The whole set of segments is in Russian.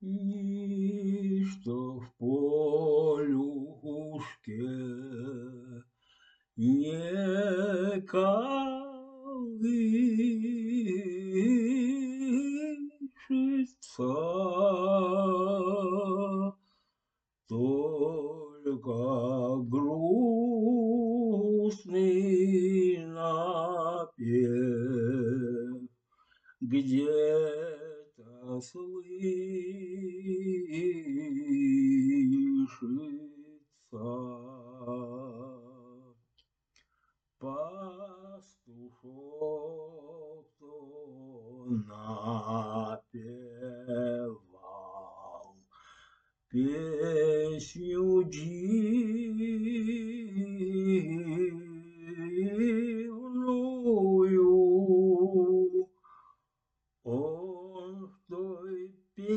Ничто в полюшке не колышется, только грустный напев где-то слышится. Пастушок то напевал песню дивную. Он в той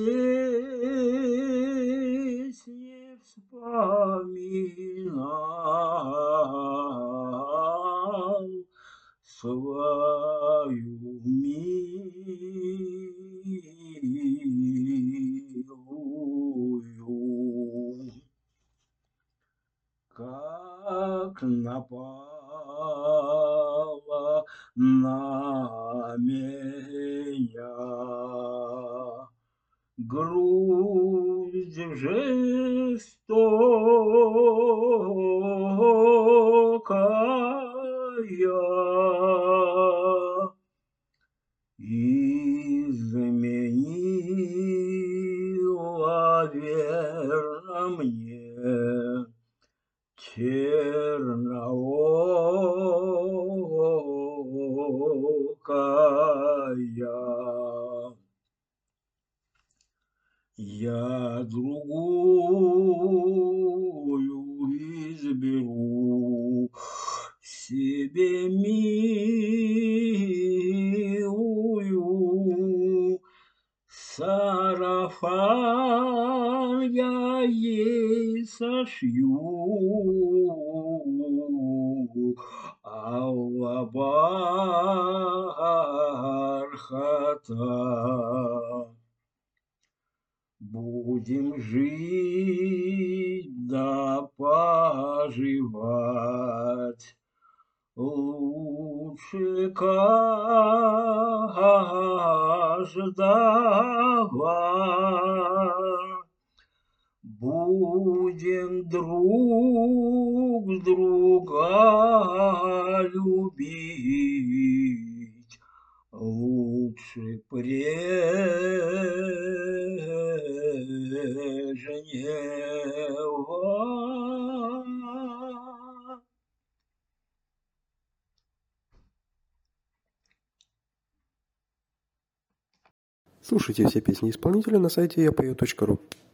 песне вспоминал свою милую, как напала на меня грусть жестокая, изменила верно мне черноокая. Я другую изберу себе милую, сарафан я ей сошью алого бархата. Будем жить да поживать, лучше каждого. Будем друг друга любить, лучше прежнего. Слушайте все песни исполнителя на сайте yapeo.ru.